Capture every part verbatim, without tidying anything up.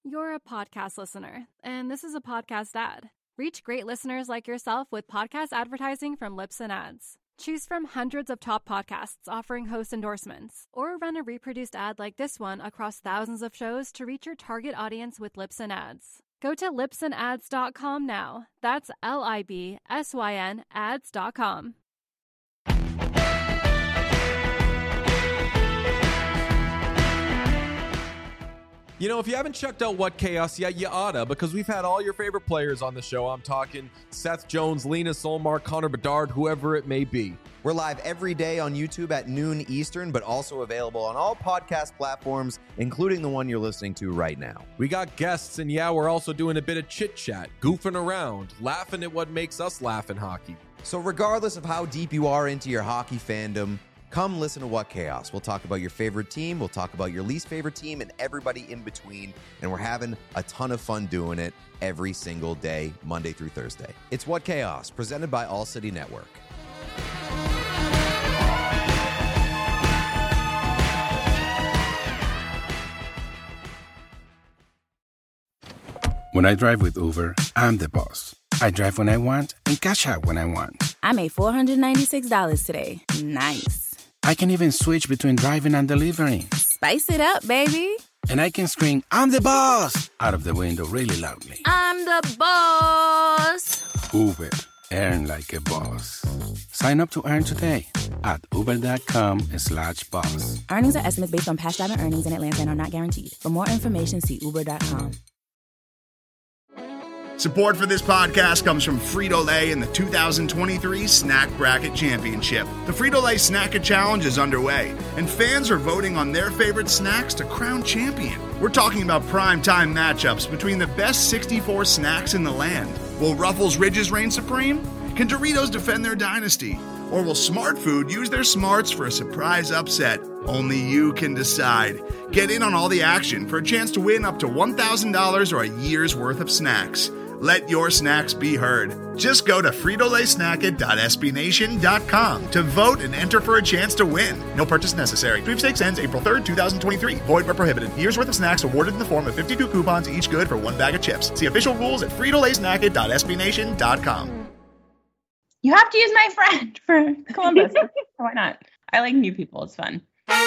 You're a podcast listener, and this is a podcast ad. Reach great listeners like yourself with podcast advertising from Libsyn Ads. Choose from hundreds of top podcasts offering host endorsements, or run a reproduced ad like this one across thousands of shows to reach your target audience with Libsyn Ads. Go to libsyn ads dot com now. That's L I B S Y N ads dot com. You know, if you haven't checked out What Chaos yet, you oughta, because we've had all your favorite players on the show. I'm talking Seth Jones, Lena Solmar, Connor Bedard, whoever it may be. We're live every day on YouTube at noon Eastern, but also available on all podcast platforms, including the one you're listening to right now. We got guests, and yeah, we're also doing a bit of chit-chat, goofing around, laughing at what makes us laugh in hockey. So regardless of how deep you are into your hockey fandom, come listen to What Chaos. We'll talk about your favorite team, we'll talk about your least favorite team, and everybody in between. And we're having a ton of fun doing it every single day, Monday through Thursday. It's What Chaos, presented by All City Network. When I drive with Uber, I'm the boss. I drive when I want and cash out when I want. I made four hundred ninety-six dollars today. Nice. I can even switch between driving and delivering. Spice it up, baby. And I can scream, "I'm the boss!" out of the window really loudly. I'm the boss. Uber. Earn like a boss. Sign up to earn today at uber.com slash boss. Earnings are estimates based on past driving earnings in Atlanta and are not guaranteed. For more information, see uber dot com. Support for this podcast comes from Frito-Lay and the two thousand twenty-three Snack Bracket Championship. The Frito-Lay Snack-It Challenge is underway, and fans are voting on their favorite snacks to crown champion. We're talking about prime-time matchups between the best sixty-four snacks in the land. Will Ruffles Ridges reign supreme? Can Doritos defend their dynasty? Or will Smart Food use their smarts for a surprise upset? Only you can decide. Get in on all the action for a chance to win up to one thousand dollars or a year's worth of snacks. Let your snacks be heard. Just go to Frito Lay Snack It dot S B Nation dot com to vote and enter for a chance to win. No purchase necessary. Sweepstakes ends April third, twenty twenty-three. Void where prohibited. Year's worth of snacks awarded in the form of fifty-two coupons, each good for one bag of chips. See official rules at Frito Lay Snack It dot S B Nation dot com. You have to use my friend for Columbus. Why not? I like new people. It's fun.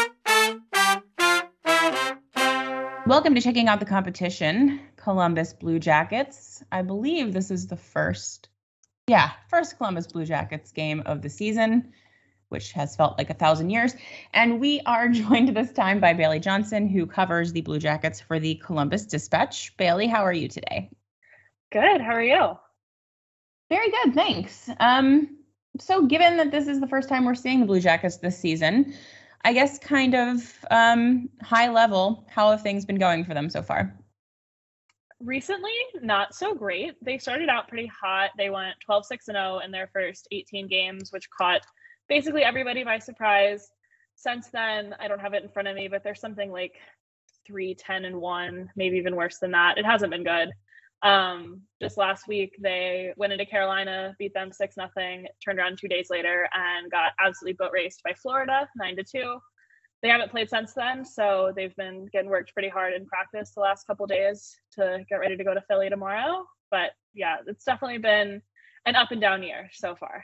Welcome to checking out the competition, Columbus Blue Jackets. I believe this is the first, yeah, first Columbus Blue Jackets game of the season, which has felt like a thousand years. And we are joined this time by Bailey Johnson, who covers the Blue Jackets for the Columbus Dispatch. Bailey, how are you today? Good. How are you? Very good, thanks. Um, so given that this is the first time we're seeing the Blue Jackets this season, I guess kind of um, high level, how have things been going for them so far? Recently, not so great. They started out pretty hot. They went twelve six and oh in their first eighteen games, which caught basically everybody by surprise. Since then, I don't have it in front of me, but there's something like three ten and one, maybe even worse than that. It hasn't been good. Um, just last week, they went into Carolina, beat them six nothing, turned around two days later and got absolutely boat raced by Florida nine to two. They haven't played since then, so they've been getting worked pretty hard in practice the last couple days to get ready to go to Philly tomorrow. But yeah, it's definitely been an up and down year so far.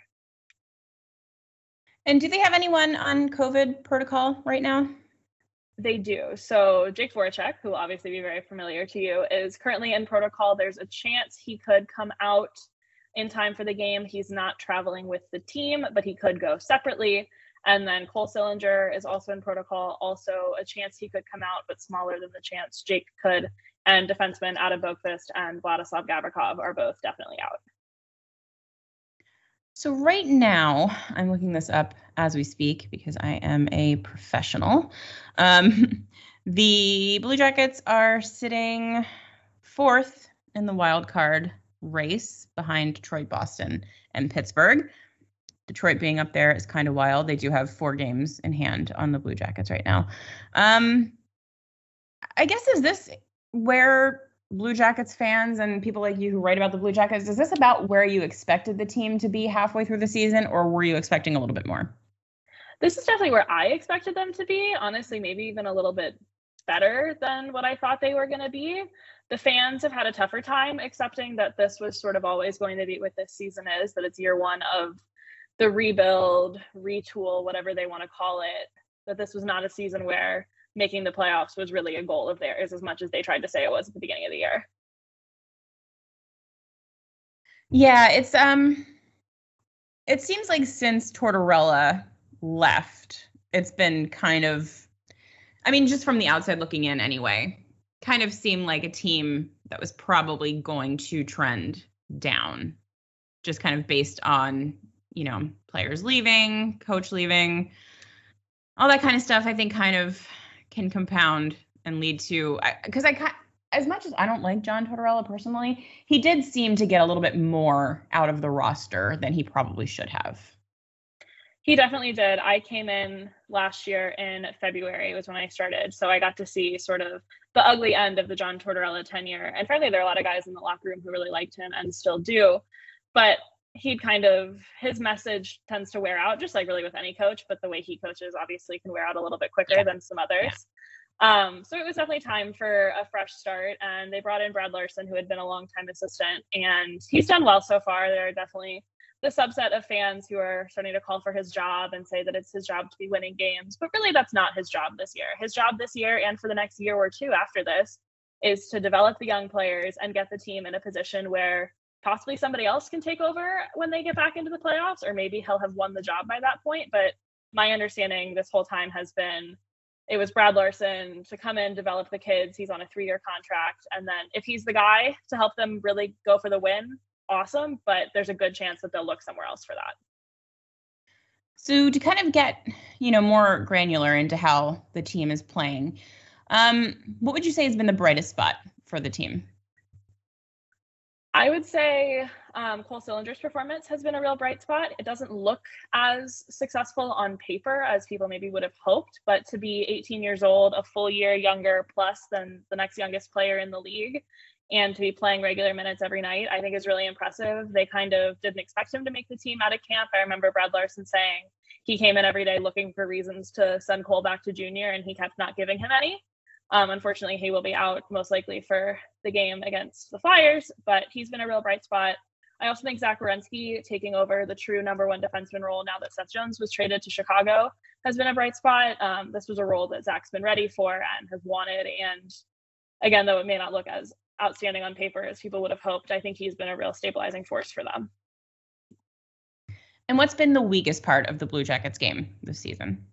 And do they have anyone on COVID protocol right now? They do. So Jake Voracek, who will obviously be very familiar to you, is currently in protocol. There's a chance he could come out in time for the game. He's not traveling with the team, but he could go separately. And then Cole Sillinger is also in protocol. Also a chance he could come out, but smaller than the chance Jake could. And defensemen Adam Boqvist and Vladislav Gavrikov are both definitely out. So right now, I'm looking this up as we speak because I am a professional. Um, the Blue Jackets are sitting fourth in the wild card race behind Detroit, Boston, and Pittsburgh. Detroit being up there is kind of wild. They do have four games in hand on the Blue Jackets right now. Um, I guess, is this where Blue Jackets fans and people like you who write about the Blue Jackets, is this about where you expected the team to be halfway through the season, or were you expecting a little bit more? This is definitely where I expected them to be. Honestly, maybe even a little bit better than what I thought they were going to be. The fans have had a tougher time accepting that this was sort of always going to be what this season is, that it's year one of the rebuild, retool, whatever they want to call it, that this was not a season where making the playoffs was really a goal of theirs as much as they tried to say it was at the beginning of the year. Yeah, it's um it seems like since Tortorella left, it's been kind of, I mean, just from the outside looking in anyway, kind of seemed like a team that was probably going to trend down, just kind of based on, you know, players leaving, coach leaving, all that kind of stuff. I think kind of can compound and lead to, because I, I as much as I don't like John Tortorella personally, he did seem to get a little bit more out of the roster than he probably should have. He definitely did. I came in last year in February was when I started. So I got to see sort of the ugly end of the John Tortorella tenure. And frankly, there are a lot of guys in the locker room who really liked him and still do. But he kind of, his message tends to wear out, just like really with any coach. But the way he coaches obviously can wear out a little bit quicker yeah. than some others. Yeah. Um, so it was definitely time for a fresh start. And they brought in Brad Larson, who had been a longtime assistant. And he's done well so far. There are definitely the subset of fans who are starting to call for his job and say that it's his job to be winning games. But really, that's not his job this year. His job this year and for the next year or two after this is to develop the young players and get the team in a position where possibly somebody else can take over when they get back into the playoffs, or maybe he'll have won the job by that point. But my understanding this whole time has been it was Brad Larson to come in, develop the kids. He's on a three-year contract. And then if he's the guy to help them really go for the win, awesome. But there's a good chance that they'll look somewhere else for that. So to kind of get, you know, more granular into how the team is playing, um, what would you say has been the brightest spot for the team? I would say um, Cole Sillinger's performance has been a real bright spot. It doesn't look as successful on paper as people maybe would have hoped, but to be eighteen years old, a full year younger plus than the next youngest player in the league, and to be playing regular minutes every night, I think is really impressive. They kind of didn't expect him to make the team out of camp. I remember Brad Larson saying he came in every day looking for reasons to send Cole back to junior, and he kept not giving him any. Um, unfortunately, he will be out most likely for the game against the Flyers, but he's been a real bright spot. I also think Zach Werenski taking over the true number one defenseman role now that Seth Jones was traded to Chicago has been a bright spot. Um, this was a role that Zach's been ready for and has wanted. And again, though it may not look as outstanding on paper as people would have hoped, I think he's been a real stabilizing force for them. And what's been the weakest part of the Blue Jackets game this season?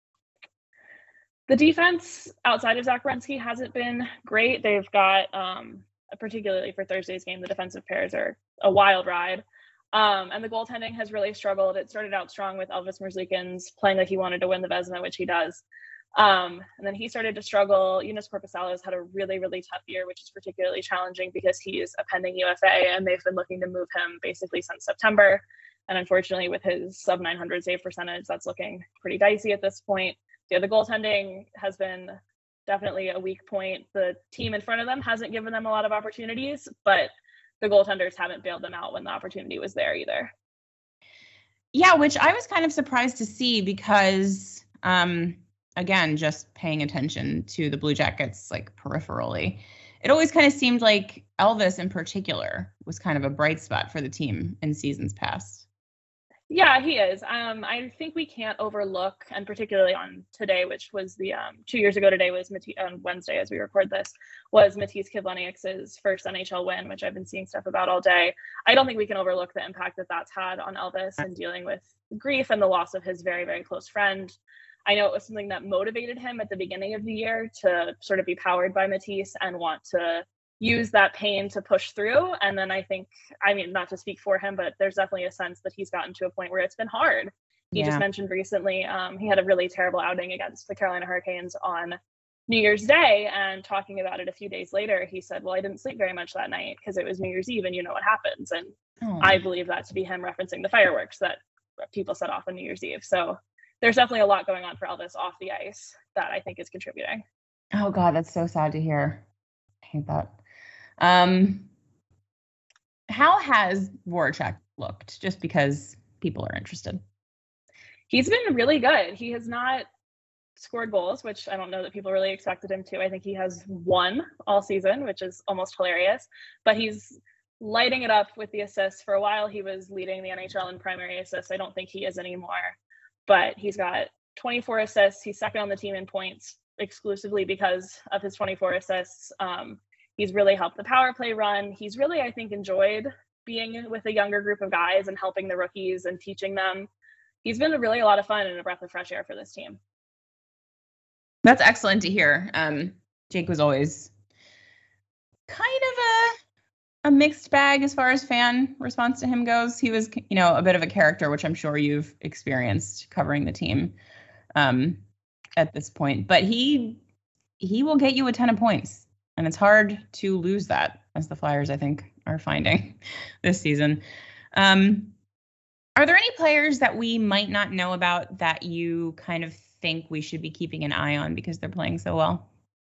The defense outside of Zach Werenski hasn't been great. They've got, um, particularly for Thursday's game, the defensive pairs are a wild ride. Um, and the goaltending has really struggled. It started out strong with Elvis Merzlikins playing like he wanted to win the Vezina, which he does. Um, and then he started to struggle. Yunus Korpisalo had a really, really tough year, which is particularly challenging because he is a pending U F A, and they've been looking to move him basically since September. And unfortunately, with his sub nine hundred save percentage, that's looking pretty dicey at this point. Yeah, the goaltending has been definitely a weak point. The team in front of them hasn't given them a lot of opportunities, but the goaltenders haven't bailed them out when the opportunity was there either. Yeah, which I was kind of surprised to see because, um, again, just paying attention to the Blue Jackets like peripherally, it always kind of seemed like Elvis in particular was kind of a bright spot for the team in seasons past. Yeah, he is. Um, I think we can't overlook, and particularly on today, which was the um, two years ago today was Mati- on Wednesday as we record this, was Matiss Kivlenieks' first N H L win, which I've been seeing stuff about all day. I don't think we can overlook the impact that that's had on Elvis and dealing with grief and the loss of his very, very close friend. I know it was something that motivated him at the beginning of the year to sort of be powered by Matiss and want to use that pain to push through. And then I think, I mean, not to speak for him, but there's definitely a sense that he's gotten to a point where it's been hard. He yeah. just mentioned recently, um, he had a really terrible outing against the Carolina Hurricanes on New Year's Day, and talking about it a few days later, he said, well, I didn't sleep very much that night because it was New Year's Eve and you know what happens. And oh. I believe that to be him referencing the fireworks that people set off on New Year's Eve. So there's definitely a lot going on for Elvis off the ice that I think is contributing. Oh God, that's so sad to hear. I hate that. Um, how has Voracek looked? Just because people are interested. He's been really good. He has not scored goals, which I don't know that people really expected him to. I think he has one all season, which is almost hilarious. But he's lighting it up with the assists. For a while, he was leading the N H L in primary assists. I don't think he is anymore. But he's got twenty-four assists. He's second on the team in points exclusively because of his twenty-four assists. Um, he's really helped the power play run. He's really, I think, enjoyed being with a younger group of guys and helping the rookies and teaching them. He's been really a lot of fun and a breath of fresh air for this team. That's excellent to hear. Um, Jake was always kind of a, a mixed bag as far as fan response to him goes. He was, you know, a bit of a character, which I'm sure you've experienced covering the team um, at this point. But he he will get you a ton of points, and it's hard to lose that, as the Flyers, I think, are finding this season. Um, are there any players that we might not know about that you kind of think we should be keeping an eye on because they're playing so well?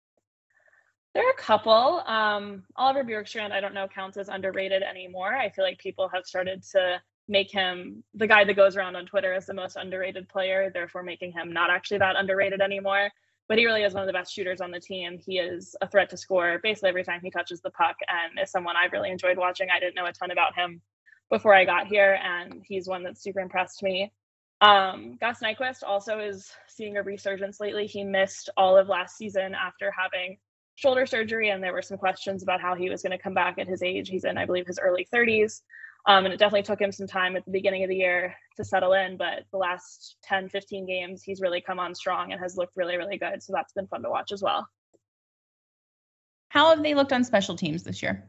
There are a couple. Um, Oliver Bjorkstrand, I don't know, counts as underrated anymore. I feel like people have started to make him the guy that goes around on Twitter as the most underrated player, therefore making him not actually that underrated anymore. But he really is one of the best shooters on the team. He is a threat to score basically every time he touches the puck, and is someone I've really enjoyed watching. I didn't know a ton about him before I got here, and he's one that super impressed me. Um, Gus Nyquist also is seeing a resurgence lately. He missed all of last season after having shoulder surgery, and there were some questions about how he was going to come back at his age. He's in, I believe, his early thirties. Um, and it definitely took him some time at the beginning of the year to settle in, but the last ten, fifteen games, he's really come on strong and has looked really, really good. So that's been fun to watch as well. How have they looked on special teams this year?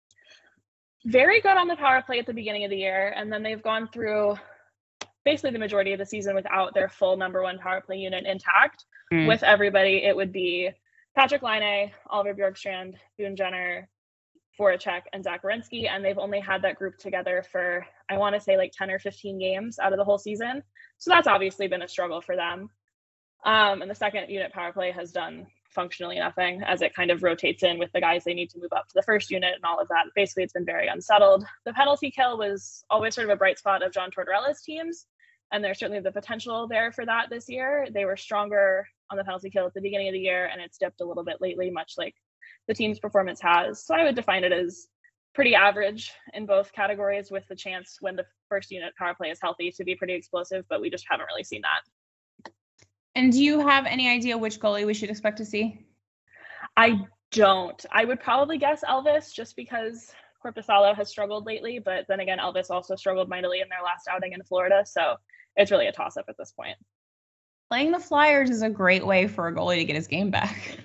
Very good on the power play at the beginning of the year. And then they've gone through basically the majority of the season without their full number one power play unit intact. Mm. With everybody, it would be Patrick Laine, Oliver Bjorkstrand, Boone Jenner, Voracek, and Zach Werenski, and they've only had that group together for, I want to say, like ten or fifteen games out of the whole season. So that's obviously been a struggle for them. Um, and the second unit power play has done functionally nothing as it kind of rotates in with the guys they need to move up to the first unit and all of that. Basically, it's been very unsettled. The penalty kill was always sort of a bright spot of John Tortorella's teams, and there's certainly the potential there for that this year. They were stronger on the penalty kill at the beginning of the year, and it's dipped a little bit lately, much like the team's performance has. So I would define it as pretty average in both categories, with the chance when the first unit power play is healthy to be pretty explosive, but we just haven't really seen that. And do you have any idea which goalie we should expect to see? I don't. I would probably guess Elvis, just because Korpisalo has struggled lately, but then again, Elvis also struggled mightily in their last outing in Florida, so it's really a toss-up at this point. Playing the Flyers is a great way for a goalie to get his game back.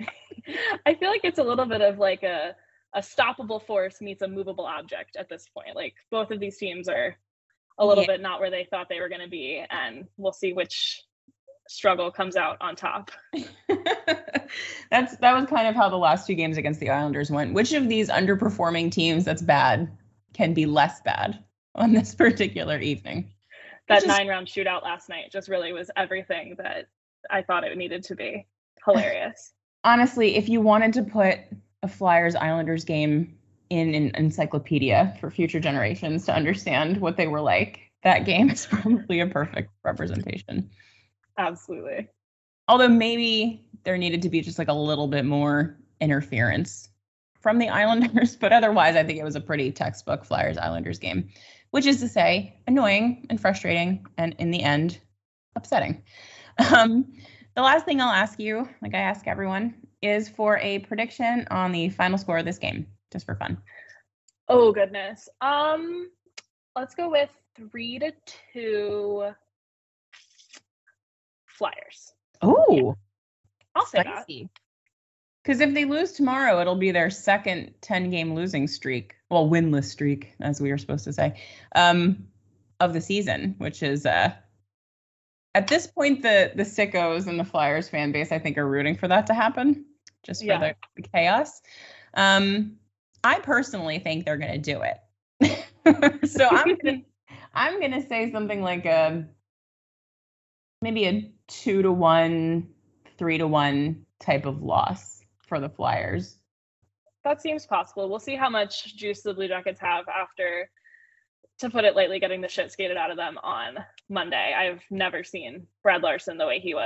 I feel like it's a little bit of like a, a stoppable force meets a movable object at this point. Like, both of these teams are a little yeah. bit not where they thought they were going to be, and we'll see which struggle comes out on top. That's that was kind of how the last two games against the Islanders went. Which of these underperforming teams that's bad can be less bad on this particular evening? That nine round shootout last night just really was everything that I thought it needed to be. Hilarious. Honestly, if you wanted to put a Flyers Islanders game in an encyclopedia for future generations to understand what they were like, that game is probably a perfect representation. Absolutely. Although maybe there needed to be just like a little bit more interference from the Islanders, but otherwise I think it was a pretty textbook Flyers Islanders game, which is to say annoying and frustrating and in the end upsetting. Um, the last thing I'll ask you, like I ask everyone, is for a prediction on the final score of this game, just for fun. Oh goodness. Um, let's go with three to two Flyers. Oh, yeah. I'll say spicy. That. Because if they lose tomorrow, it'll be their second ten-game losing streak, well, winless streak, as we were supposed to say, um, of the season, which is, uh, at this point, the the sickos and the Flyers fan base, I think, are rooting for that to happen, just for yeah. the, the chaos. Um, I personally think they're going to do it. So I'm gonna, I'm going to say something like a, maybe a two to one, three to one type of loss for the Flyers. That seems possible. We'll see how much juice the Blue Jackets have after, to put it lightly, getting the shit skated out of them on Monday. I've never seen Brad Larson the way he was, or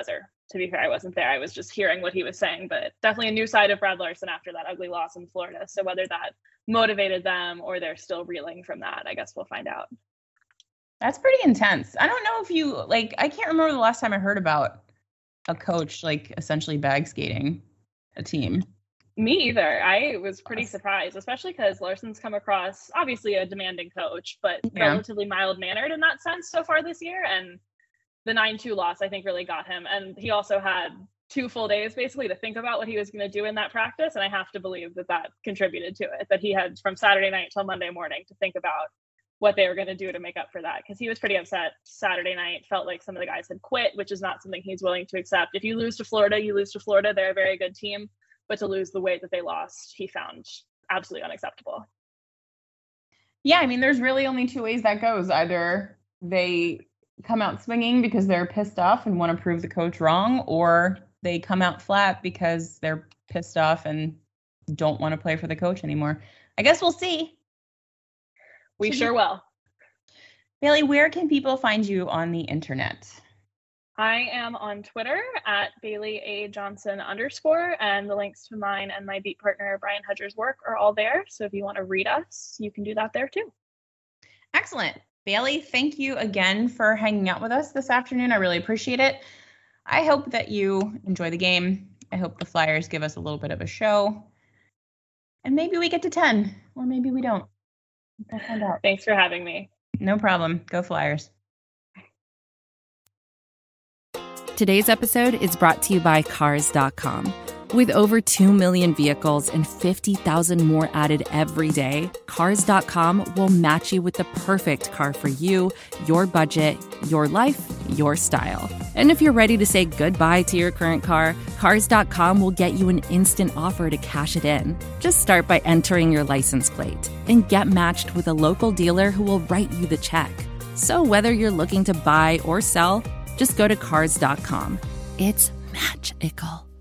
to be fair, I wasn't there. I was just hearing what he was saying, but definitely a new side of Brad Larson after that ugly loss in Florida. So whether that motivated them or they're still reeling from that, I guess we'll find out. That's pretty intense. I don't know if you, like, I can't remember the last time I heard about a coach, like, essentially bag skating a team. Me either. I was pretty surprised, especially because Larson's come across, obviously, a demanding coach, but yeah. relatively mild-mannered in that sense so far this year. And the nine two loss, I think, really got him. And he also had two full days, basically, to think about what he was going to do in that practice. And I have to believe that that contributed to it, that he had from Saturday night till Monday morning to think about what they were going to do to make up for that, because he was pretty upset Saturday night. Felt like some of the guys had quit, which is not something he's willing to accept. If you lose to Florida, you lose to Florida. They're a very good team, but to lose the way that they lost, he found absolutely unacceptable. Yeah, I mean, there's really only two ways that goes. Either they come out swinging because they're pissed off and want to prove the coach wrong, or they come out flat because they're pissed off and don't want to play for the coach anymore. I guess we'll see. We sure will. Bailey, where can people find you on the internet? I am on Twitter at Bailey A. Johnson underscore, and the links to mine and my beat partner Brian Hedger's work are all there. So if you want to read us, you can do that there too. Excellent. Bailey, thank you again for hanging out with us this afternoon. I really appreciate it. I hope that you enjoy the game. I hope the Flyers give us a little bit of a show. And maybe we get to ten, or maybe we don't. We'll find out. Thanks for having me. No problem. Go Flyers. Today's episode is brought to you by Cars dot com. With over two million vehicles and fifty thousand more added every day, Cars dot com will match you with the perfect car for you, your budget, your life, your style. And if you're ready to say goodbye to your current car, Cars dot com will get you an instant offer to cash it in. Just start by entering your license plate and get matched with a local dealer who will write you the check. So whether you're looking to buy or sell, just go to Cars dot com. It's magical.